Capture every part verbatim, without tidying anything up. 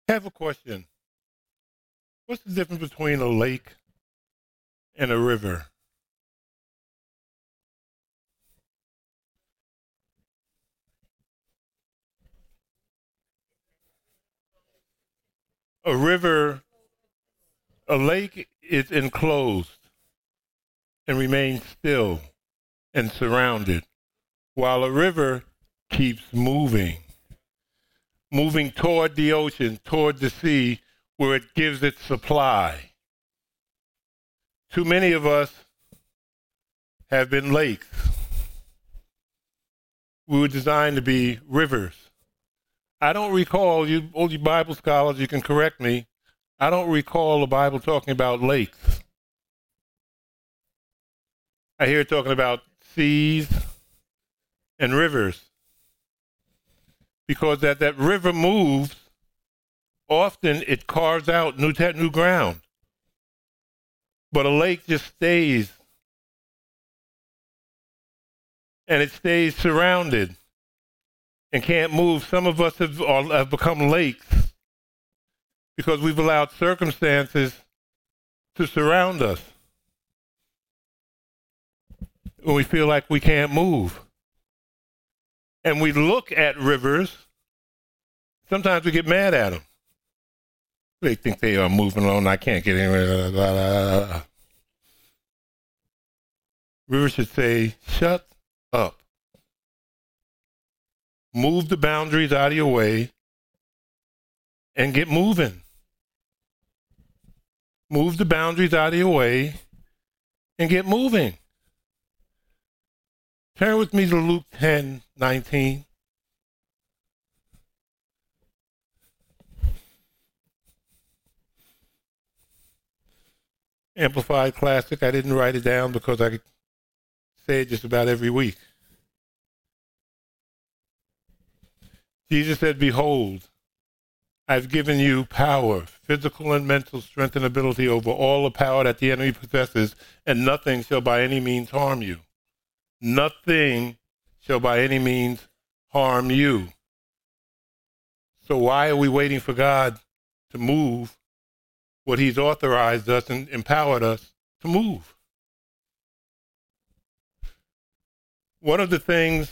I have a question. What's the difference between a lake and a river? A river, a lake is enclosed and remains still and surrounded, while a river keeps moving, moving toward the ocean, toward the sea, where it gives its supply. Too many of us have been lakes. We were designed to be rivers. I don't recall, you, all you Bible scholars, you can correct me, I don't recall the Bible talking about lakes. I hear it talking about seas and rivers. Because that, that river moves, often it carves out new, new ground. But a lake just stays. And it stays surrounded and can't move. Some of us have, have become lakes because we've allowed circumstances to surround us when we feel like we can't move. And we look at rivers, sometimes we get mad at them. They think they are moving along, I can't get in. Rivers should say, shut up. Move the boundaries out of your way and get moving. Move the boundaries out of your way and get moving. Turn with me to Luke ten nineteen. Amplified Classic. I didn't write it down because I could say it just about every week. Jesus said, behold, I've given you power, physical and mental strength and ability over all the power that the enemy possesses, and nothing shall by any means harm you. Nothing shall by any means harm you. So why are we waiting for God to move what he's authorized us and empowered us to move? One of the things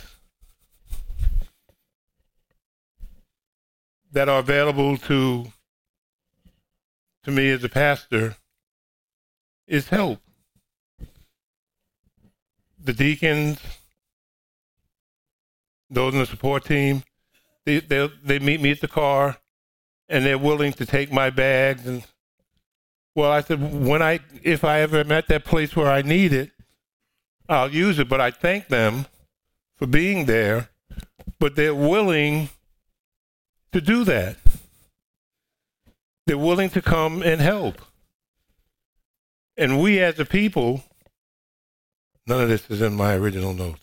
that are available to to me as a pastor is help. The deacons, those in the support team, they they they meet me at the car, and they're willing to take my bags. And well, I said, when I if I ever am at that place where I need it, I'll use it. But I thank them for being there. But they're willing to do that. They're willing to come and help. And we as a people, none of this is in my original notes.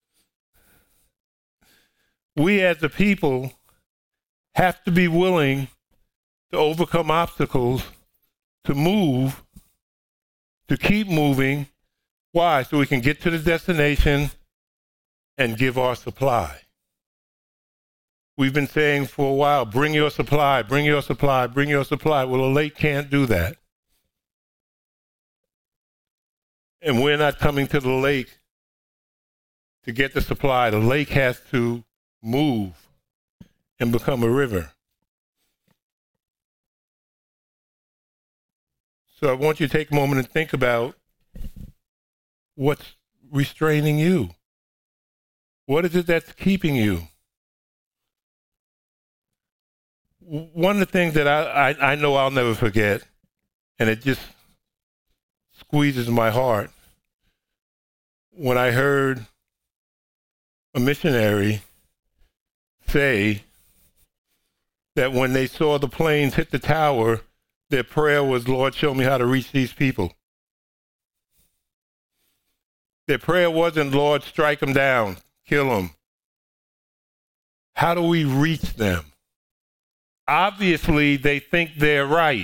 We as a people have to be willing to overcome obstacles, to move, to keep moving. Why? So we can get to the destination and give our supply. We've been saying for a while, bring your supply, bring your supply, bring your supply. Well, a lake can't do that. And we're not coming to the lake to get the supply. The lake has to move and become a river. So I want you to take a moment and think about what's restraining you. What is it that's keeping you? One of the things that I, I, I know I'll never forget, and it just squeezes my heart, when I heard a missionary say that when they saw the planes hit the tower, their prayer was, Lord, show me how to reach these people. Their prayer wasn't, Lord, strike them down, kill them. How do we reach them? Obviously, they think they're right.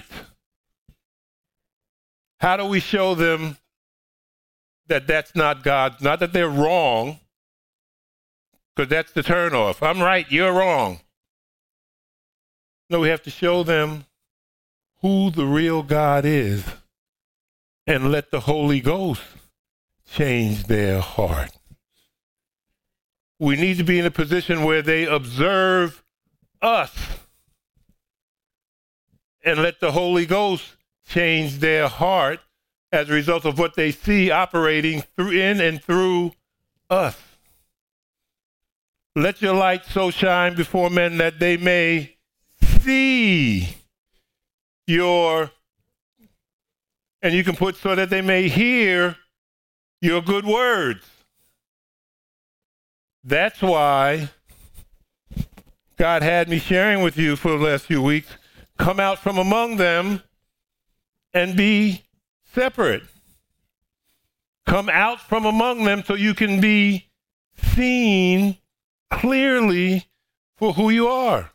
How do we show them that that's not God? Not that they're wrong, because that's the turnoff. I'm right, you're wrong. No, we have to show them who the real God is and let the Holy Ghost change their heart. We need to be in a position where they observe us and let the Holy Ghost change their heart as a result of what they see operating through in and through us. Let your light so shine before men that they may see your, and you can put so that they may hear your good words. That's why God had me sharing with you for the last few weeks, come out from among them and be separate. Come out from among them so you can be seen clearly for who you are.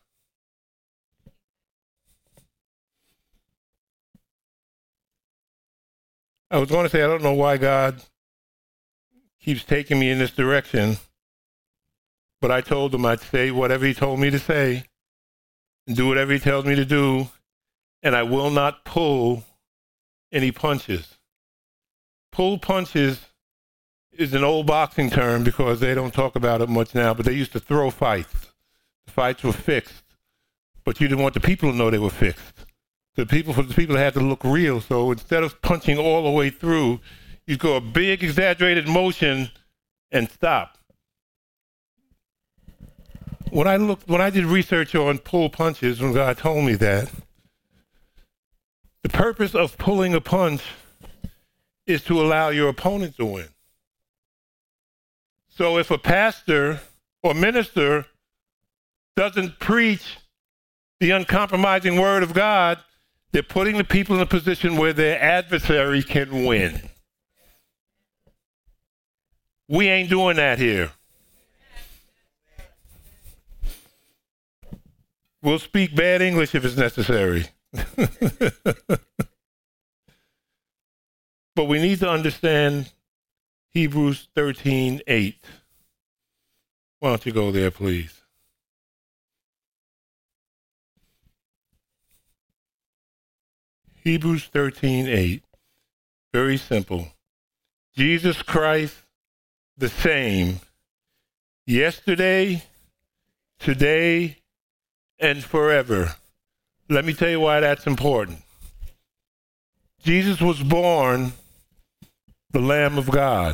I was going to say, I don't know why God keeps taking me in this direction, but I told him I'd say whatever he told me to say and do whatever he tells me to do, and I will not pull any punches. Pull punches is an old boxing term because they don't talk about it much now, but they used to throw fights. The fights were fixed, but you didn't want the people to know they were fixed. The people, for the people had to look real, so instead of punching all the way through, you'd go a big exaggerated motion and stop. When I looked, when I did research on pull punches, when God told me that, the purpose of pulling a punch is to allow your opponent to win. So if a pastor or minister doesn't preach the uncompromising word of God, they're putting the people in a position where their adversary can win. We ain't doing that here. We'll speak bad English if it's necessary. But we need to understand Hebrews thirteen eight. Why don't you go there, please? Hebrews thirteen eight. Very simple. Jesus Christ, the same, yesterday, today, and forever. Let me tell you why that's important. Jesus was born the Lamb of God.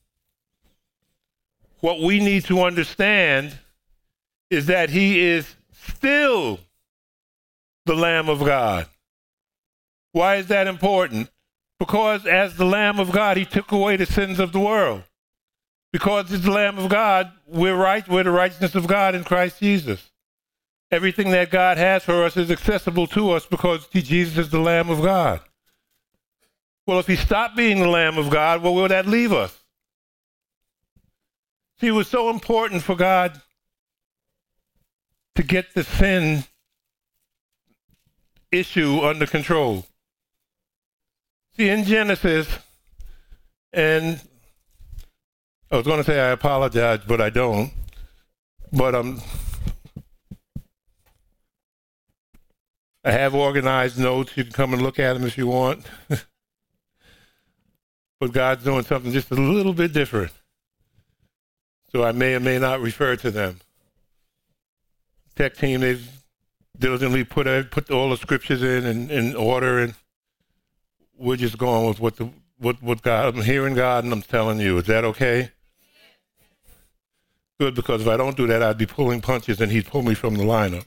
What we need to understand is that he is still the Lamb of God. Why is that important? Because as the Lamb of God, he took away the sins of the world. Because he's the Lamb of God, we're right, we're the righteousness of God in Christ Jesus. Everything that God has for us is accessible to us because Jesus is the Lamb of God. Well, if he stopped being the Lamb of God, where would that leave us? See, it was so important for God to get the sin issue under control. See, in Genesis, and I was going to say I apologize, but I don't. But um, I have organized notes. You can come and look at them if you want. But God's doing something just a little bit different. So I may or may not refer to them. Tech team, they've diligently put uh, put all the scriptures in, in in order, and we're just going with what the what what God. I'm hearing God, and I'm telling you. Is that okay? Good, because if I don't do that, I'd be pulling punches, and he'd pull me from the lineup.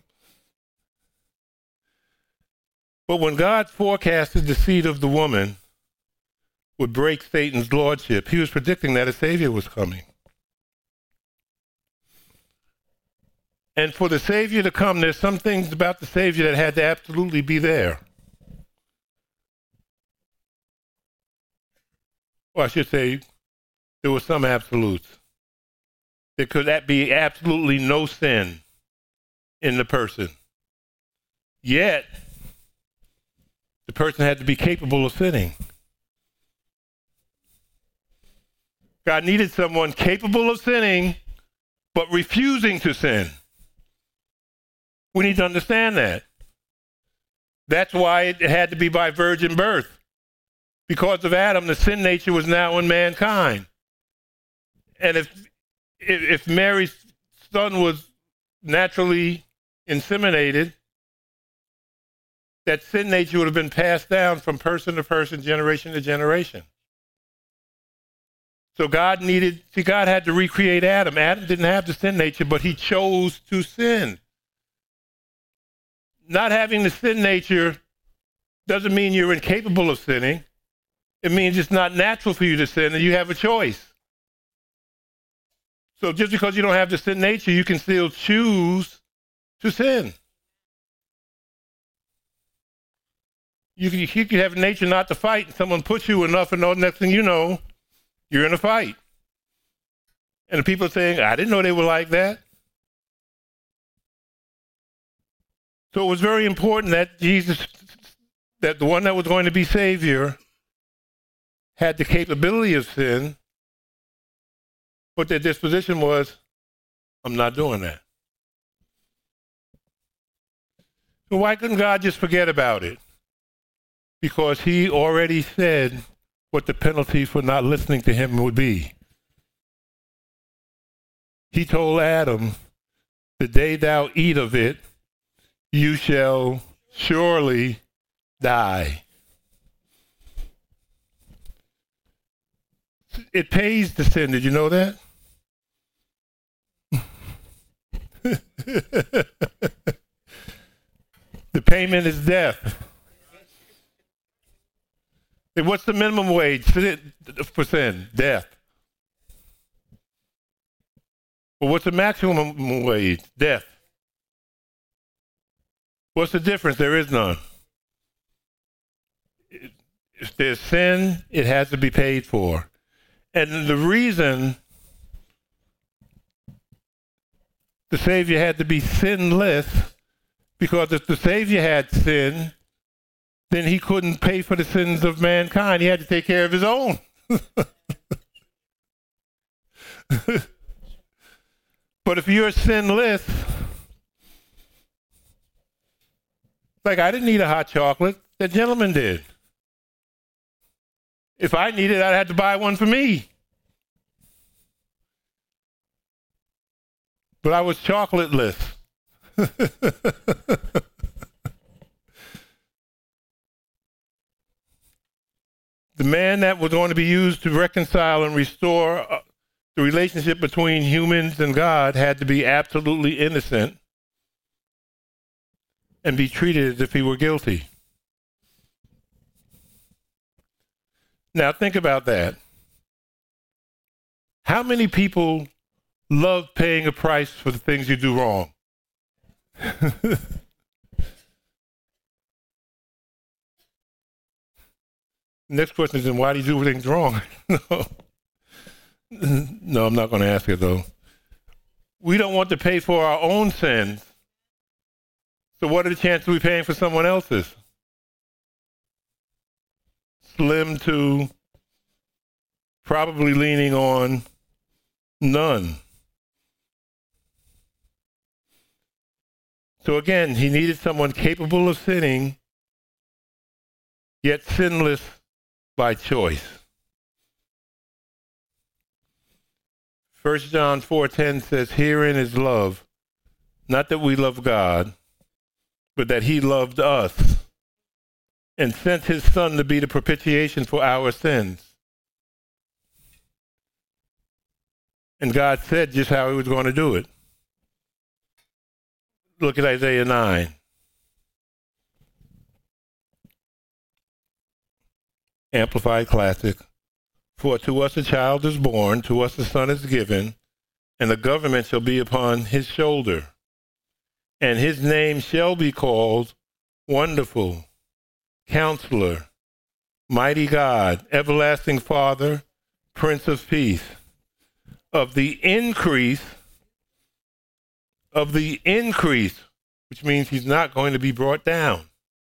But when God forecasted the seed of the woman would break Satan's lordship, he was predicting that a Savior was coming. And for the Savior to come, there's some things about the Savior that had to absolutely be there. Or I should say, there were some absolutes. There could be absolutely no sin in the person. Yet, the person had to be capable of sinning. God needed someone capable of sinning, but refusing to sin. We need to understand that. That's why it had to be by virgin birth. Because of Adam, the sin nature was now in mankind. And if if Mary's son was naturally inseminated, that sin nature would have been passed down from person to person, generation to generation. So God needed, see, God had to recreate Adam. Adam didn't have the sin nature, but he chose to sin. Not having the sin nature doesn't mean you're incapable of sinning. It means it's not natural for you to sin, and you have a choice. So just because you don't have the sin nature, you can still choose to sin. You can, you can have a nature not to fight, and someone puts you enough, and the next thing you know, you're in a fight. And the people are saying, I didn't know they were like that. So it was very important that Jesus, that the one that was going to be Savior, had the capability of sin, but their disposition was, I'm not doing that. So why couldn't God just forget about it? Because he already said what the penalty for not listening to him would be. He told Adam, the day thou eat of it, you shall surely die. It pays to sin. Did you know that? The payment is death. And what's the minimum wage for sin? Death. Well, what's the maximum wage? Death. What's the difference? There is none. If there's sin, it has to be paid for. And the reason the Savior had to be sinless, because if the Savior had sin, then he couldn't pay for the sins of mankind. He had to take care of his own. But if you're sinless, like I didn't need a hot chocolate, that gentleman did. If I needed it, I'd have to buy one for me. But I was chocolateless. The man that was going to be used to reconcile and restore the relationship between humans and God had to be absolutely innocent and be treated as if he were guilty. Now think about that. How many people love paying a price for the things you do wrong? Next question is, then why do you do things wrong? No. No, I'm not going to ask it, though. We don't want to pay for our own sins. So what are the chances of we paying for someone else's? Slim to probably leaning on none. So again, he needed someone capable of sinning, yet sinless by choice. First John four ten says, herein is love, not that we love God, but that he loved us and sent his son to be the propitiation for our sins. And God said just how he was going to do it. Look at Isaiah nine. Amplified Classic. For to us a child is born, to us a son is given, and the government shall be upon his shoulder. And his name shall be called Wonderful, Counselor, Mighty God, Everlasting Father, Prince of Peace. Of the increase, of the increase, which means he's not going to be brought down.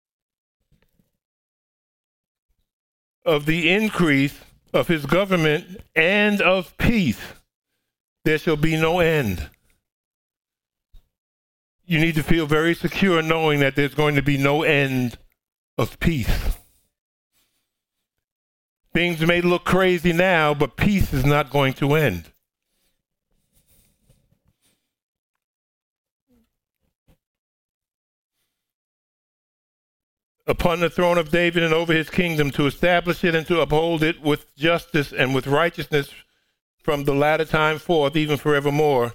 Of the increase of his government and of peace, there shall be no end. you need to feel very secure knowing that there's going to be no end of peace. Things may look crazy now, but peace is not going to end. Upon the throne of David and over his kingdom, to establish it and to uphold it with justice and with righteousness from the latter time forth, even forevermore.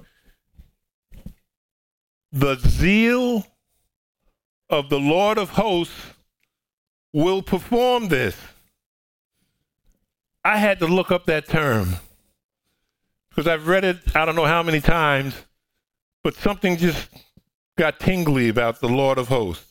The zeal of the Lord of hosts will perform this. I had to look up that term because I've read it I don't know how many times, but something just got tingly about the Lord of hosts.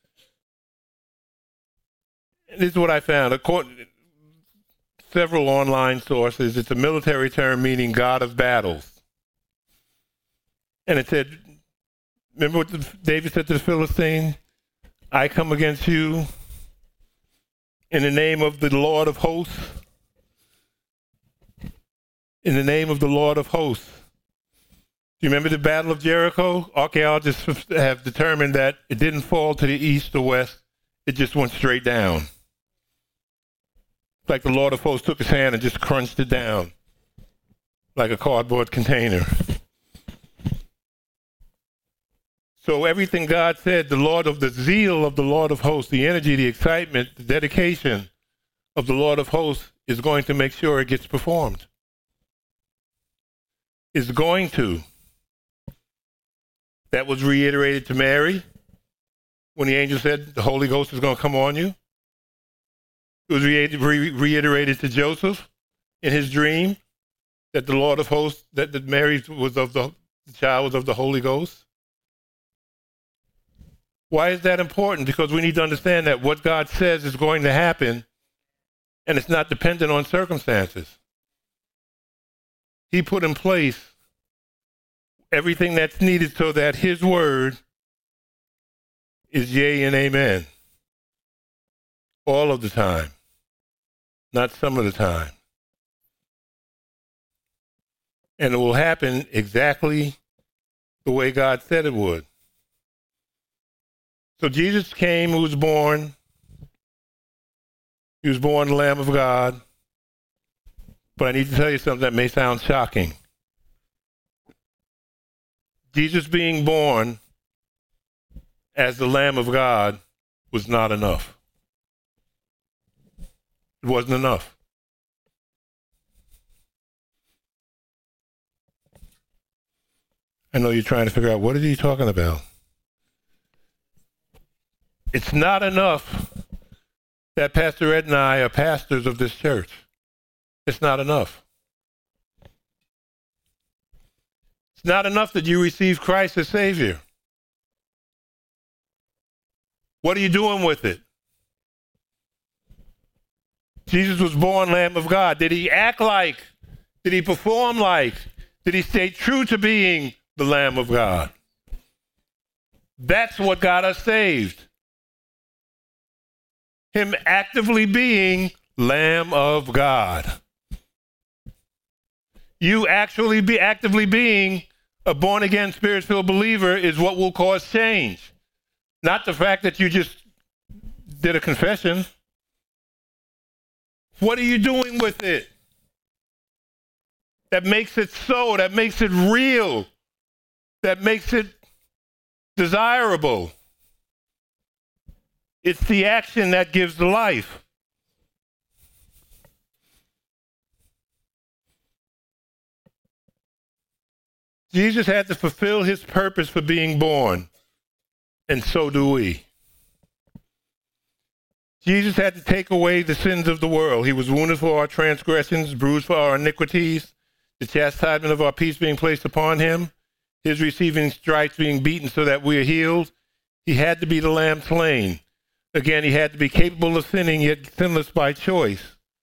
This is what I found. According to several online sources, it's a military term meaning God of battles. And it said, remember what the, David said to the Philistine? I come against you in the name of the Lord of hosts. In the name of the Lord of hosts. Do you remember the Battle of Jericho? Archaeologists have determined that it didn't fall to the east or west. It just went straight down. Like the Lord of hosts took his hand and just crunched it down like a cardboard container. So everything God said, the Lord of the zeal of the Lord of hosts, the energy, the excitement, the dedication of the Lord of hosts is going to make sure it gets performed. Is going to. That was reiterated to Mary when the angel said the Holy Ghost is going to come on you. It was re- re- reiterated to Joseph in his dream that the Lord of hosts, that, that Mary was of the, the child was of the Holy Ghost. Why is that important? Because we need to understand that what God says is going to happen, and it's not dependent on circumstances. He put in place everything that's needed so that his word is yea and amen. All of the time. Not some of the time. And it will happen exactly the way God said it would. So Jesus came, who was born. He was born the Lamb of God. But I need to tell you something that may sound shocking. Jesus being born as the Lamb of God was not enough. It wasn't enough. I know you're trying to figure out, what is he talking about? It's not enough that Pastor Ed and I are pastors of this church. It's not enough. It's not enough that you receive Christ as Savior. What are you doing with it? Jesus was born Lamb of God. Did he act like? Did he perform like? Did he stay true to being the Lamb of God? That's what got us saved. Him actively being Lamb of God. You actually be actively being a born-again, spirit-filled believer is what will cause change. Not the fact that you just did a confession. What are you doing with it? That makes it so, that makes it real, that makes it desirable. It's the action that gives the life. Jesus had to fulfill his purpose for being born, and so do we. Jesus had to take away the sins of the world. He was wounded for our transgressions, bruised for our iniquities, the chastisement of our peace being placed upon him, his receiving stripes being beaten so that we are healed. He had to be the lamb slain. Again, he had to be capable of sinning, yet sinless by choice.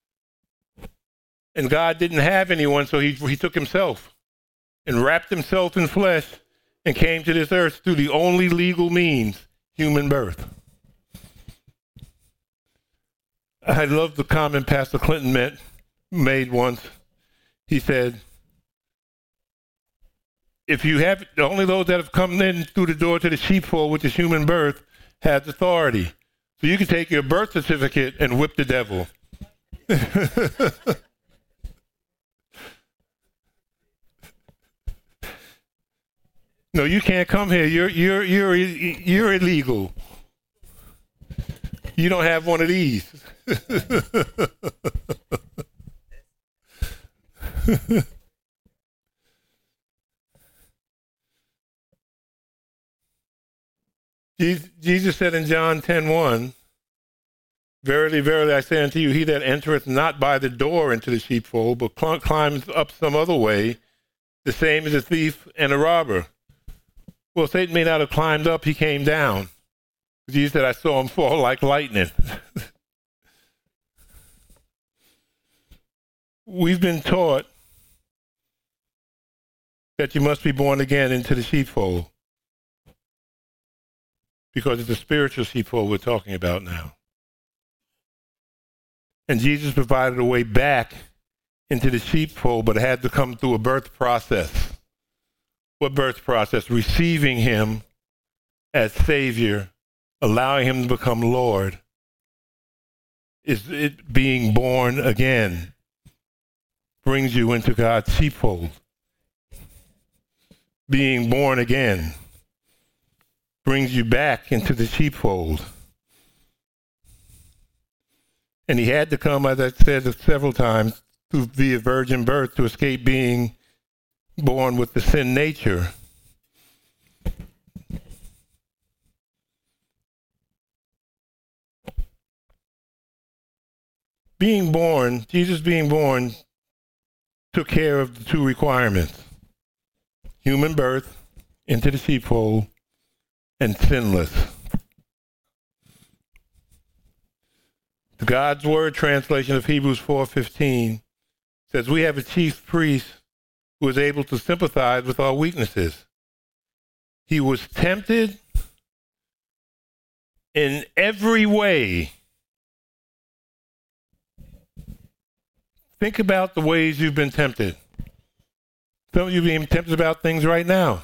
And God didn't have anyone, so he, he took himself and wrapped himself in flesh and came to this earth through the only legal means, human birth. I love the comment Pastor Clinton met, made once. He said, if you have, only those that have come in through the door to the sheepfold, which is human birth, has authority. So you can take your birth certificate and whip the devil. No, you can't come here. You're you're you're you're illegal. You don't have one of these. Jesus said in John ten one, "Verily, verily, I say unto you, he that entereth not by the door into the sheepfold, but cl- climbs up some other way, the same is a thief and a robber." Well, Satan may not have climbed up, he came down. Jesus said, "I saw him fall like lightning." We've been taught that you must be born again into the sheepfold, because it's a spiritual sheepfold we're talking about now. And Jesus provided a way back into the sheepfold, but it had to come through a birth process. What birth process? Receiving him as Savior, allowing him to become Lord. Is it being born again brings you into God's sheepfold. Being born again brings you back into the sheepfold. And he had to come, as I said several times, to be a virgin birth to escape being born with the sin nature. Being born, Jesus being born, took care of the two requirements: human birth into the sheepfold and sinless. The God's Word translation of Hebrews four fifteen says, "We have a chief priest who is able to sympathize with our weaknesses. He was tempted in every way." Think about the ways you've been tempted. Some of you are being tempted about things right now.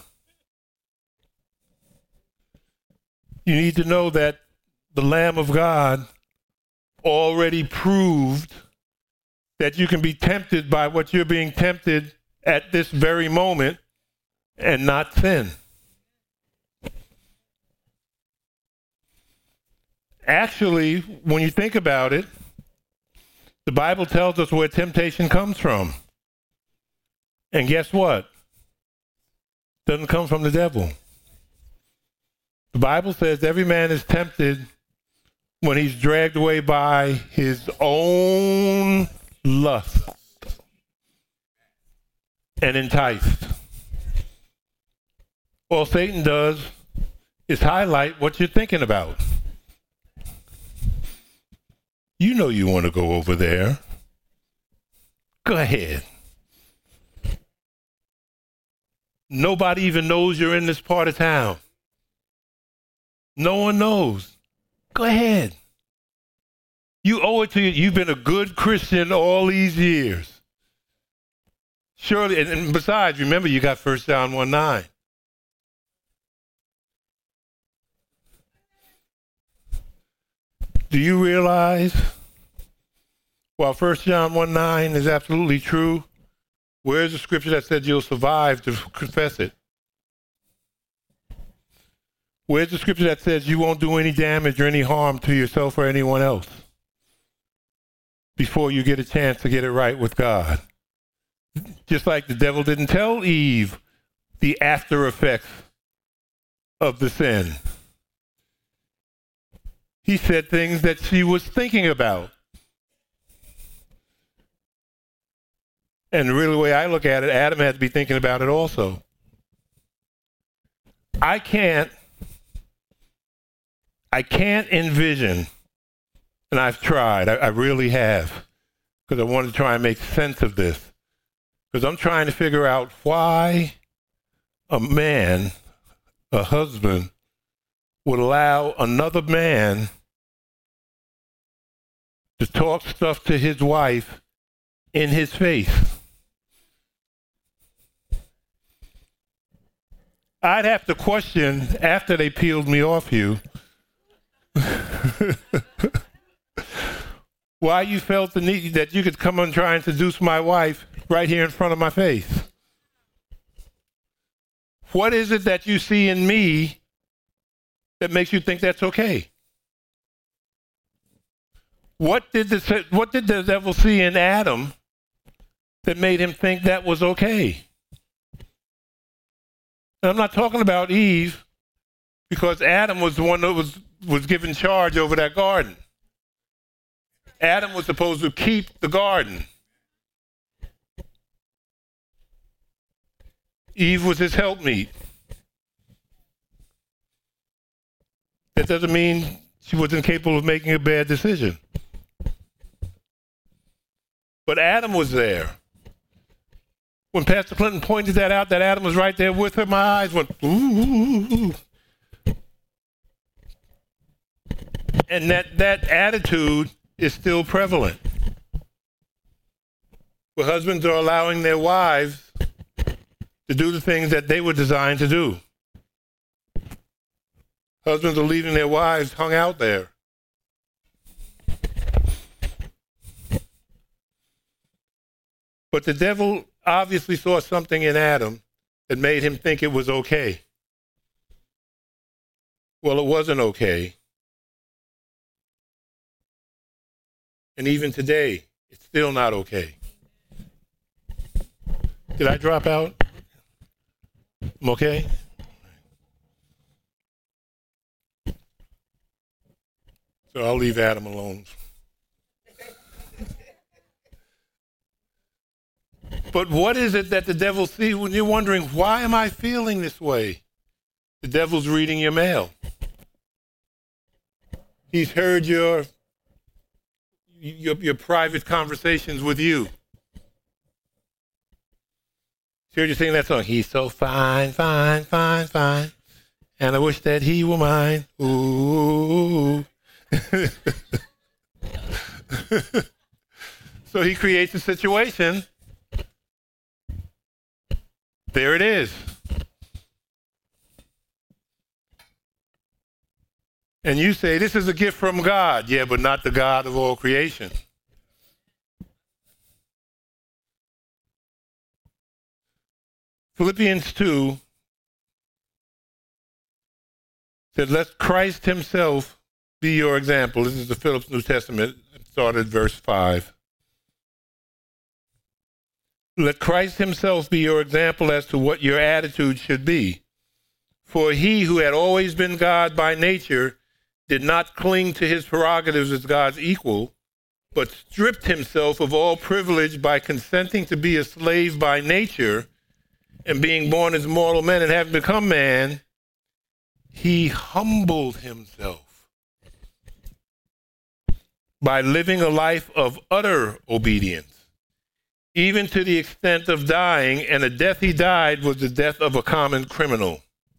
You need to know that the Lamb of God already proved that you can be tempted by what you're being tempted at this very moment and not sin. Actually, when you think about it, the Bible tells us where temptation comes from. And guess what? It doesn't come from the devil. The Bible says every man is tempted when he's dragged away by his own lust and enticed. All Satan does is highlight what you're thinking about. You know you want to go over there. Go ahead. Nobody even knows you're in this part of town. No one knows. Go ahead. You owe it to you. You've been a good Christian all these years. Surely, and, and besides, remember you got First John one nine. Do you realize, while First John one nine is absolutely true, where's the scripture that said you'll survive to confess it? Where's the scripture that says you won't do any damage or any harm to yourself or anyone else before you get a chance to get it right with God? Just like the devil didn't tell Eve the after effects of the sin. He said things that she was thinking about. And really, the way I look at it, Adam had to be thinking about it also. I can't, I can't envision, and I've tried, I, I really have, because I wanted to try and make sense of this. Because I'm trying to figure out why a man, a husband, would allow another man to talk stuff to his wife in his face. I'd have to question after they peeled me off you why you felt the need that you could come and try and seduce my wife right here in front of my face. What is it that you see in me that makes you think that's okay? What did the, what did the devil see in Adam that made him think that was okay? And I'm not talking about Eve, because Adam was the one that was, was given charge over that garden. Adam was supposed to keep the garden. Eve was his helpmeet. That doesn't mean she wasn't capable of making a bad decision. But Adam was there. When Pastor Clinton pointed that out, that Adam was right there with her, my eyes went, ooh. And that, that attitude is still prevalent. Where husbands are allowing their wives to do the things that they were designed to do. Husbands are leaving their wives hung out there. But the devil obviously saw something in Adam that made him think it was okay. Well, it wasn't okay. And even today, it's still not okay. Did I drop out? I'm okay? So I'll leave Adam alone. But what is it that the devil sees when you're wondering, why am I feeling this way? The devil's reading your mail. He's heard your, your, your private conversations with you. He's heard you sing that song, he's so fine, fine, fine, fine, and I wish that he were mine. Ooh. So he creates a situation. There it is. And you say, this is a gift from God. Yeah, but not the God of all creation. Philippians two said, let Christ himself be your example. This is the Phillips New Testament. It started verse five. Let Christ himself be your example as to what your attitude should be. For he who had always been God by nature did not cling to his prerogatives as God's equal, but stripped himself of all privilege by consenting to be a slave by nature, and being born as mortal men and having become man, he humbled himself by living a life of utter obedience, even to the extent of dying, and the death he died was the death of a common criminal.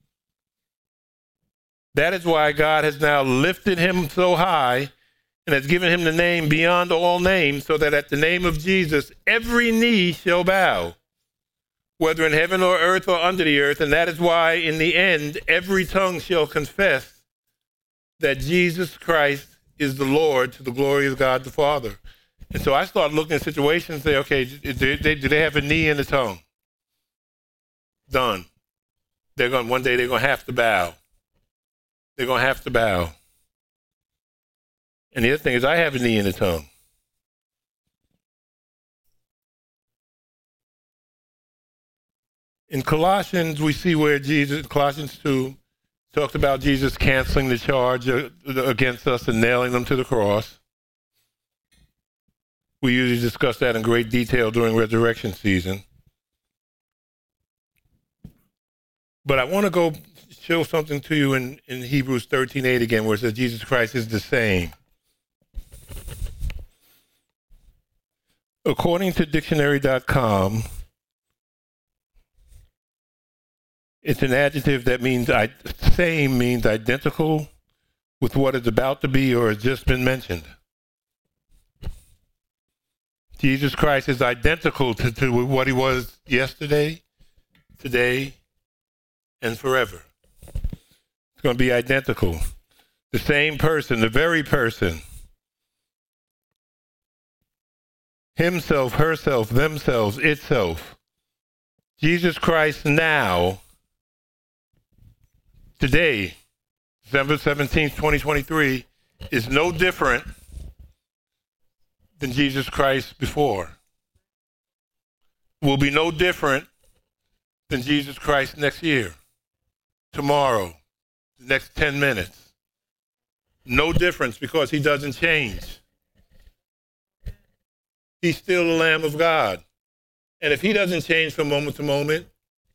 That is why God has now lifted him so high and has given him the name beyond all names, so that at the name of Jesus, every knee shall bow, whether in heaven or earth or under the earth. And that is why in the end, every tongue shall confess that Jesus Christ is the Lord, to the glory of God the Father. And so I started looking at situations and say, okay, do they, do they have a knee and a tongue? Done. They're going, one day they're going to have to bow. They're going to have to bow. And the other thing is, I have a knee and a tongue. In Colossians, we see where Jesus, Colossians two, talked about Jesus canceling the charge against us and nailing them to the cross. We usually discuss that in great detail during resurrection season. But I want to go show something to you in, in Hebrews thirteen eight again, where it says Jesus Christ is the same. According to dictionary dot com, it's an adjective that means, I, same means identical with what is about to be or has just been mentioned. Jesus Christ is identical to, to what he was yesterday, today, and forever. It's going to be identical. The same person, the very person. Himself, herself, themselves, itself. Jesus Christ now, today, December seventeenth, twenty twenty-three, is no different than Jesus Christ before. Will be no different than Jesus Christ next year, tomorrow, the next ten minutes. No difference, because he doesn't change. He's still the Lamb of God. And if he doesn't change from moment to moment,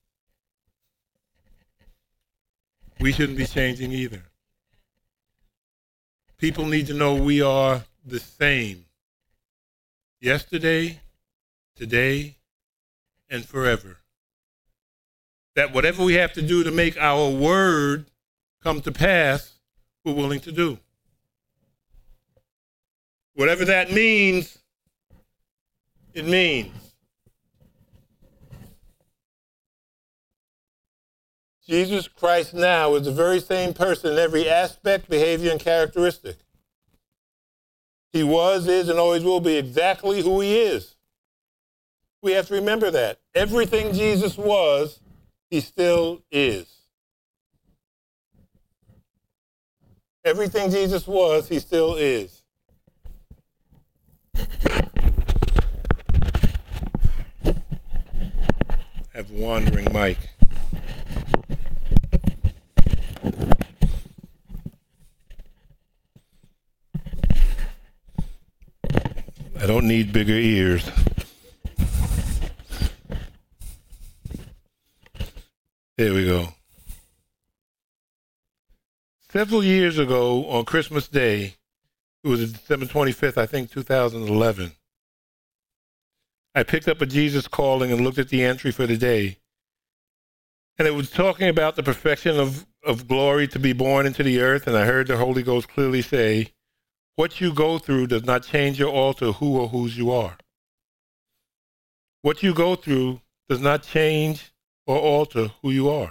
we shouldn't be changing either. People need to know we are the same. Yesterday, today, and forever. That whatever we have to do to make our word come to pass, we're willing to do. Whatever that means, it means. Jesus Christ now is the very same person in every aspect, behavior, and characteristic. He was, is, and always will be exactly who he is. We have to remember that. Everything Jesus was, he still is. Everything Jesus was, he still is. I have a wandering mic. I don't need bigger ears. There we go. Several years ago on Christmas Day, it was December twenty-fifth, I think two thousand eleven, I picked up a Jesus Calling and looked at the entry for the day. And it was talking about the perfection of, of glory to be born into the earth, and I heard the Holy Ghost clearly say, what you go through does not change or alter who or whose you are. What you go through does not change or alter who you are.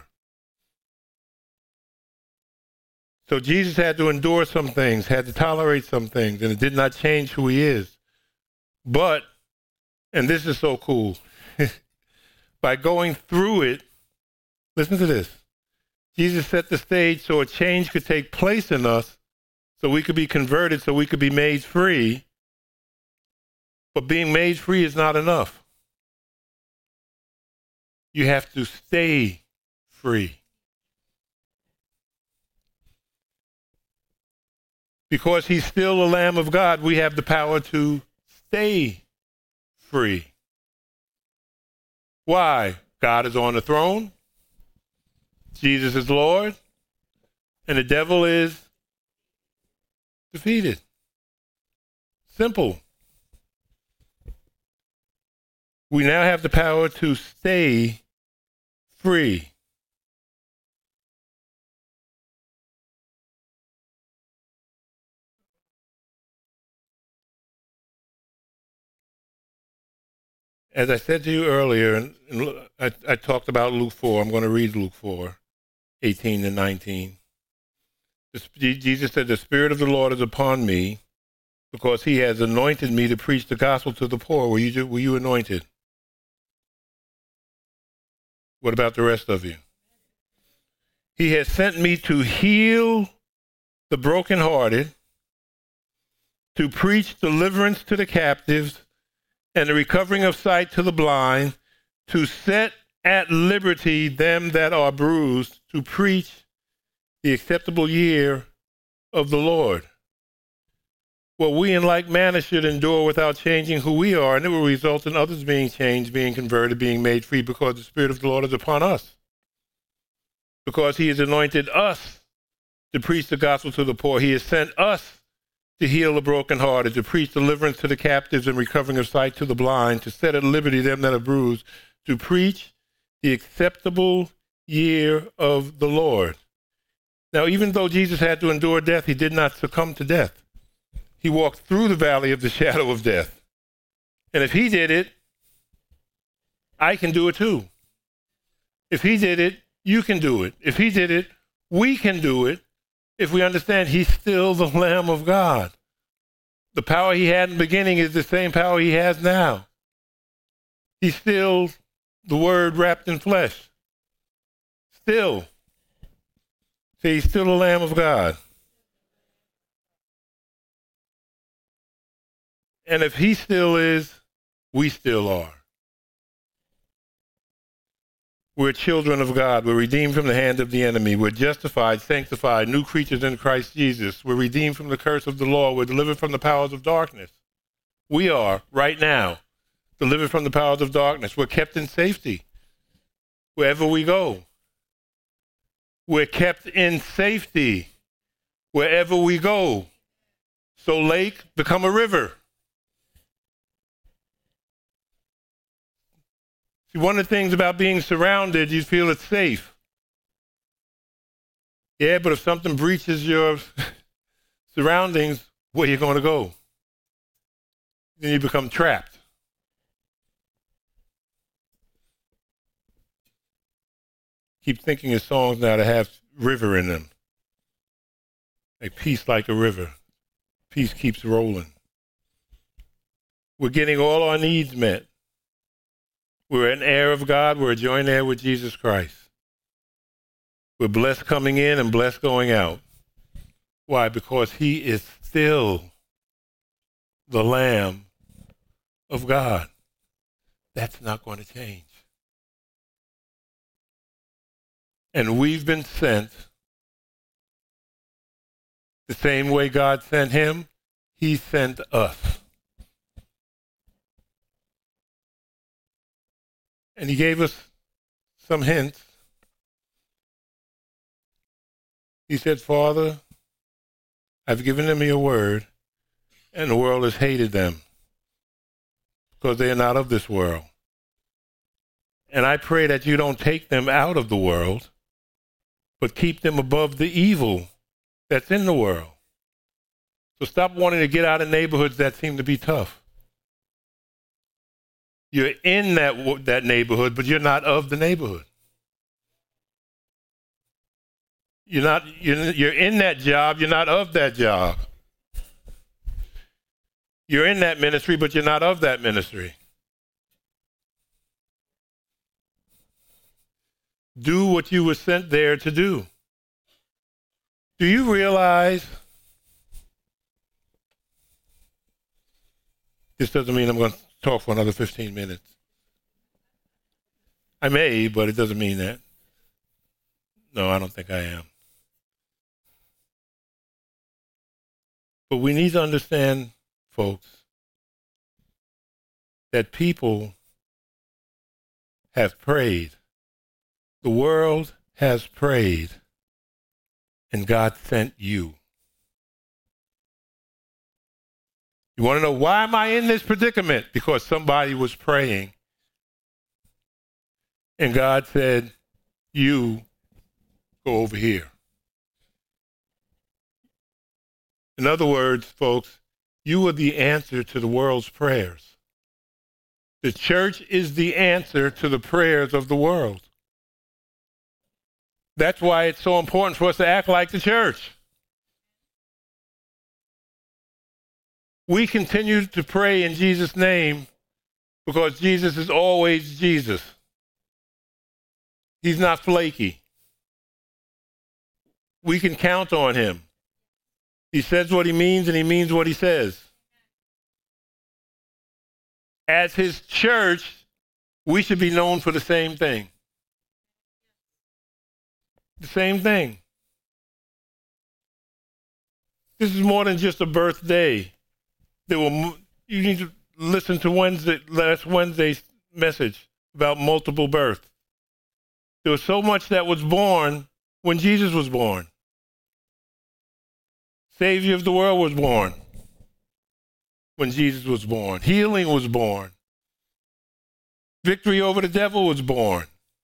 So Jesus had to endure some things, had to tolerate some things, and it did not change who he is. But, and this is so cool, by going through it, listen to this. Jesus set the stage so a change could take place in us, so we could be converted, so we could be made free. But being made free is not enough. You have to stay free. Because he's still the Lamb of God, we have the power to stay free. Why? God is on the throne. Jesus is Lord. And the devil is defeated. Simple. We now have the power to stay free. As I said to you earlier, and I, I talked about Luke four. I'm going to read Luke four, eighteen to nineteen. Jesus said, the Spirit of the Lord is upon me because he has anointed me to preach the gospel to the poor. Were you, were you anointed? What about the rest of you? He has sent me to heal the brokenhearted, to preach deliverance to the captives, and the recovering of sight to the blind, to set at liberty them that are bruised, to preach the acceptable year of the Lord. Well, we in like manner should endure without changing who we are, and it will result in others being changed, being converted, being made free, because the Spirit of the Lord is upon us. Because he has anointed us to preach the gospel to the poor. He has sent us to heal the brokenhearted, to preach deliverance to the captives and recovering of sight to the blind, to set at liberty them that are bruised, to preach the acceptable year of the Lord. Now, even though Jesus had to endure death, he did not succumb to death. He walked through the valley of the shadow of death. And if he did it, I can do it too. If he did it, you can do it. If he did it, we can do it if we understand he's still the Lamb of God. The power he had in the beginning is the same power he has now. He's still the Word wrapped in flesh. Still. See, he's still the Lamb of God. And if he still is, we still are. We're children of God. We're redeemed from the hand of the enemy. We're justified, sanctified, new creatures in Christ Jesus. We're redeemed from the curse of the law. We're delivered from the powers of darkness. We are, right now, delivered from the powers of darkness. We're kept in safety wherever we go. We're kept in safety wherever we go. So lake become a river. See, one of the things about being surrounded, you feel it's safe. Yeah, but if something breaches your surroundings, where are you going to go? Then you become trapped. Keep thinking of songs now that have river in them. Like peace like a river. Peace keeps rolling. We're getting all our needs met. We're an heir of God. We're a joint heir with Jesus Christ. We're blessed coming in and blessed going out. Why? Because he is still the Lamb of God. That's not going to change. And we've been sent the same way God sent him, he sent us. And he gave us some hints. He said, Father, I've given them your word, and the world has hated them because they are not of this world. And I pray that you don't take them out of the world, but keep them above the evil that's in the world. So stop wanting to get out of neighborhoods that seem to be tough. You're in that, that neighborhood, but you're not of the neighborhood. You're not, you're, you're in that job, you're not of that job. You're in that ministry, but you're not of that ministry. Do what you were sent there to do. Do you realize this doesn't mean I'm going to talk for another fifteen minutes. I may, but it doesn't mean that. No, I don't think I am. But we need to understand, folks, that people have prayed. The world has prayed, and God sent you. You want to know why am I in this predicament? Because somebody was praying, and God said, you go over here. In other words, folks, you are the answer to the world's prayers. The church is the answer to the prayers of the world. That's why it's so important for us to act like the church. We continue to pray in Jesus' name because Jesus is always Jesus. He's not flaky. We can count on him. He says what he means and he means what he says. As his church, we should be known for the same thing. The same thing. This is more than just a birthday. There were, you need to listen to Wednesday, last Wednesday's message about multiple births. There was so much that was born when Jesus was born. Savior of the world was born when Jesus was born. Healing was born. Victory over the devil was born.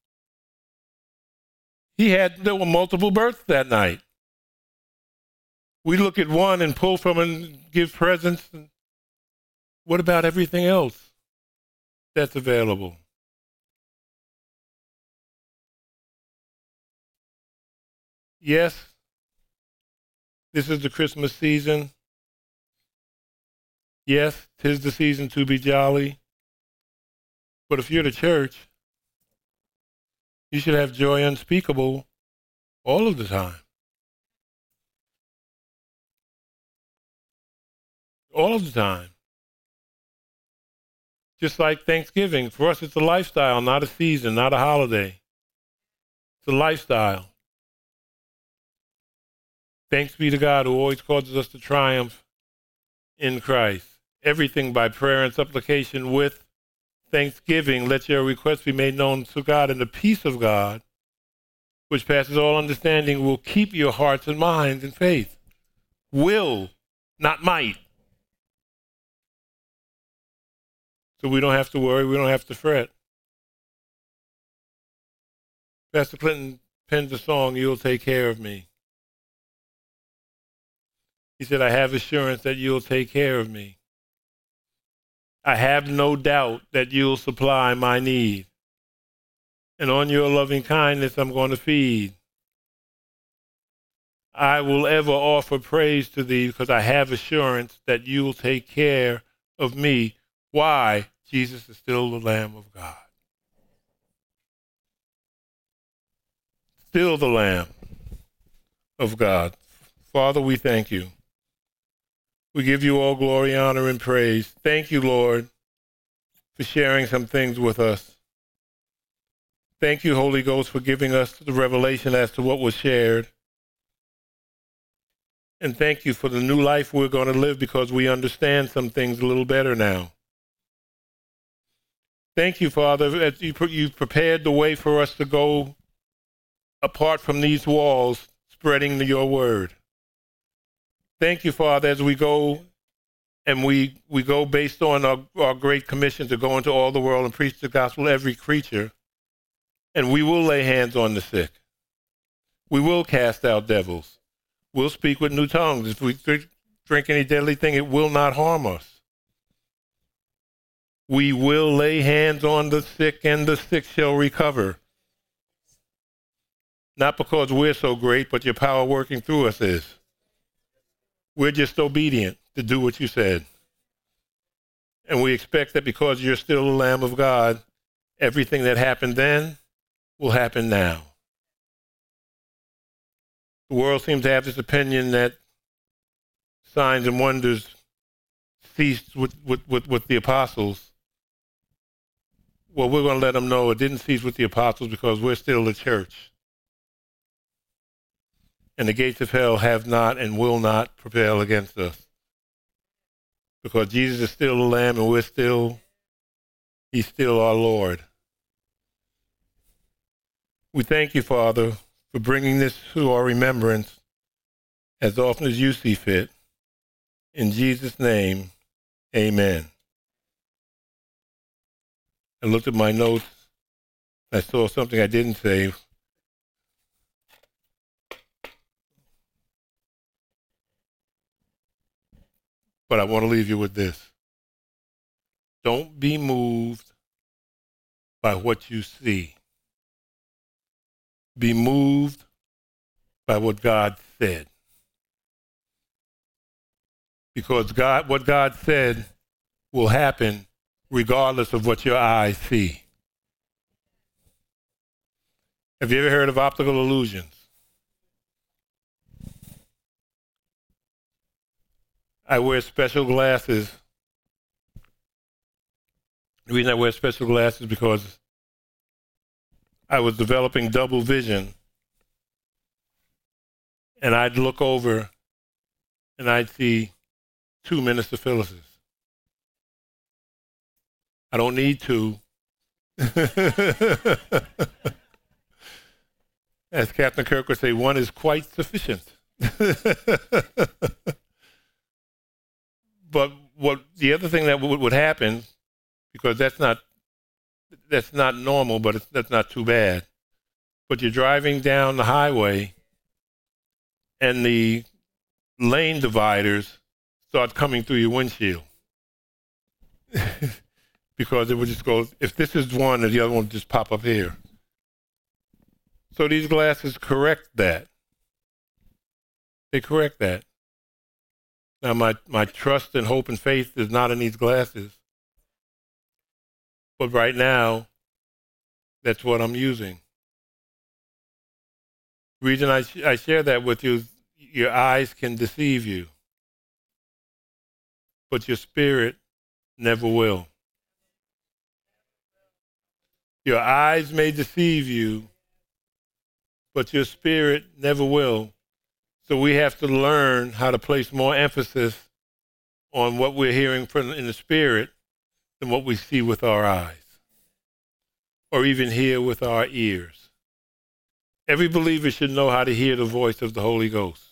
He had, there were multiple births that night. We look at one and pull from and give presents. And what about everything else that's available? Yes, this is the Christmas season. Yes, 'tis the season to be jolly. But if you're the church, you should have joy unspeakable all of the time. All of the time. Just like Thanksgiving. For us, it's a lifestyle, not a season, not a holiday. It's a lifestyle. Thanks be to God who always causes us to triumph in Christ. Everything by prayer and supplication with thanksgiving. Let your requests be made known to God, and the peace of God, which passes all understanding, will keep your hearts and minds in faith. Will, not might. So we don't have to worry, we don't have to fret. Pastor Clinton penned the song, "You'll Take Care of Me." He said, I have assurance that you'll take care of me. I have no doubt that you'll supply my need. And on your loving kindness, I'm going to feed. I will ever offer praise to thee because I have assurance that you'll take care of me. Why? Jesus is still the Lamb of God. Still the Lamb of God. Father, we thank you. We give you all glory, honor, and praise. Thank you, Lord, for sharing some things with us. Thank you, Holy Ghost, for giving us the revelation as to what was shared. And thank you for the new life we're going to live because we understand some things a little better now. Thank you, Father, that you've prepared the way for us to go apart from these walls, spreading your word. Thank you, Father, as we go and we, we go based on our, our great commission to go into all the world and preach the gospel to every creature. And we will lay hands on the sick. We will cast out devils. We'll speak with new tongues. If we drink, drink any deadly thing, it will not harm us. We will lay hands on the sick and the sick shall recover. Not because we're so great, but your power working through us is. We're just obedient to do what you said. And we expect that because you're still the Lamb of God, everything that happened then will happen now. The world seems to have this opinion that signs and wonders ceased with, with, with, with the apostles. Well, we're going to let them know it didn't cease with the apostles because we're still the church. And the gates of hell have not and will not prevail against us. Because Jesus is still the Lamb and we're still, he's still our Lord. We thank you, Father, for bringing this to our remembrance as often as you see fit. In Jesus' name, amen. I looked at my notes. I saw something I didn't say. But I want to leave you with this. Don't be moved by what you see. Be moved by what God said. Because God, what God said will happen regardless of what your eyes see. Have you ever heard of optical illusions? I wear special glasses. The reason I wear special glasses is because I was developing double vision. And I'd look over and I'd see two Minister Phyllises. I don't need two. As Captain Kirk would say, one is quite sufficient. But what the other thing that would, would happen, because that's not that's not normal, but it's, that's not too bad. But you're driving down the highway, and the lane dividers start coming through your windshield, because it would just go. If this is one, the other one would just pop up here. So these glasses correct that. they correct that. Now, my, my trust and hope and faith is not in these glasses. But right now, that's what I'm using. The reason I, sh- I share that with you is your eyes can deceive you, but your spirit never will. Your eyes may deceive you, but your spirit never will. So we have to learn how to place more emphasis on what we're hearing from in the spirit than what we see with our eyes, or even hear with our ears. Every believer should know how to hear the voice of the Holy Ghost.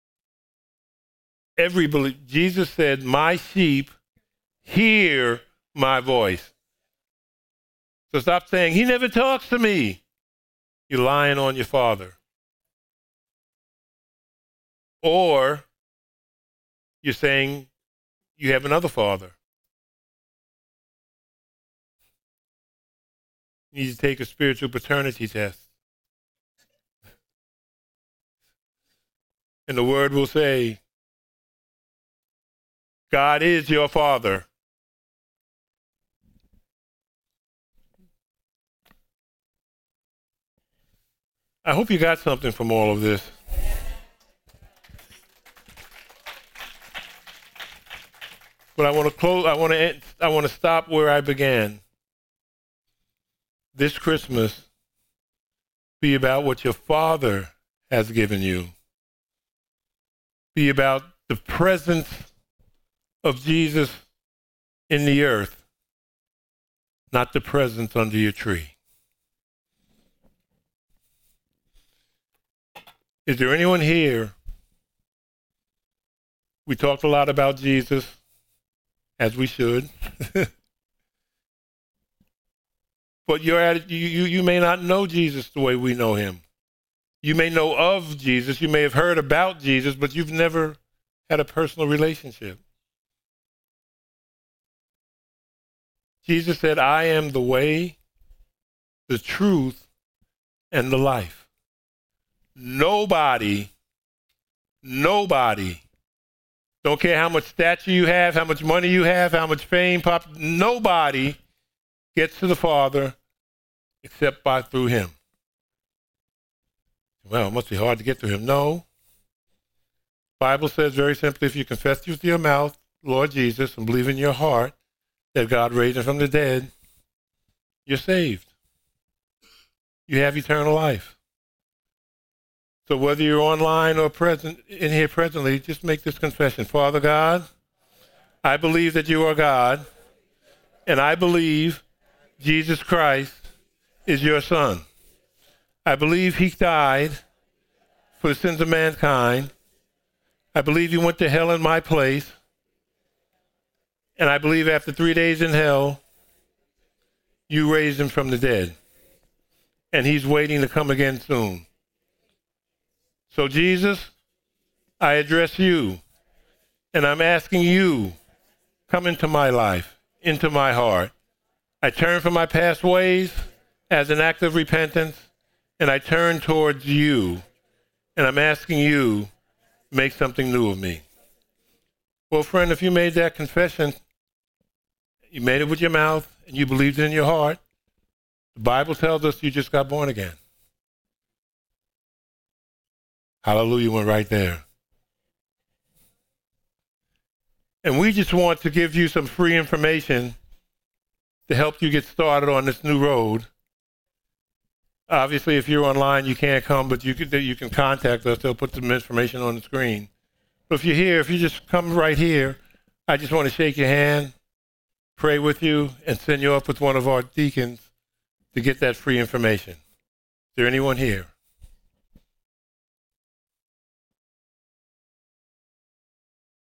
Every believer, Jesus said, my sheep hear my voice. So stop saying, he never talks to me. You're lying on your Father. Or you're saying you have another father. You need to take a spiritual paternity test. And the word will say, God is your Father. I hope you got something from all of this. But I want to close. I want to. End, I want to stop where I began. This Christmas, be about what your Father has given you. Be about the presence of Jesus in the earth, not the presence under your tree. Is there anyone here? We talked a lot about Jesus, as we should. But you're at, you, you, you may not know Jesus the way we know him. You may know of Jesus. You may have heard about Jesus, but you've never had a personal relationship. Jesus said, I am the way, the truth, and the life. Nobody, nobody, don't care how much stature you have, how much money you have, how much fame, pop, nobody gets to the Father except by through him. Well, it must be hard to get through him. No. The Bible says very simply, if you confess with your mouth, Lord Jesus, and believe in your heart that God raised him from the dead, you're saved. You have eternal life. So whether you're online or present in here presently, just make this confession. Father God, I believe that you are God, and I believe Jesus Christ is your Son. I believe he died for the sins of mankind. I believe he went to hell in my place. And I believe after three days in hell, you raised him from the dead. And he's waiting to come again soon. So Jesus, I address you. And I'm asking you, come into my life, into my heart. I turn from my past ways as an act of repentance, and I turn towards you. And I'm asking you, make something new of me. Well, friend, if you made that confession, you made it with your mouth, and you believed it in your heart, the Bible tells us you just got born again. Hallelujah went right there. And we just want to give you some free information to help you get started on this new road. Obviously, if you're online, you can't come, but you can, you can contact us. They'll put some information on the screen. But if you're here, if you just come right here, I just want to shake your hand, pray with you, and send you up with one of our deacons to get that free information. Is there anyone here?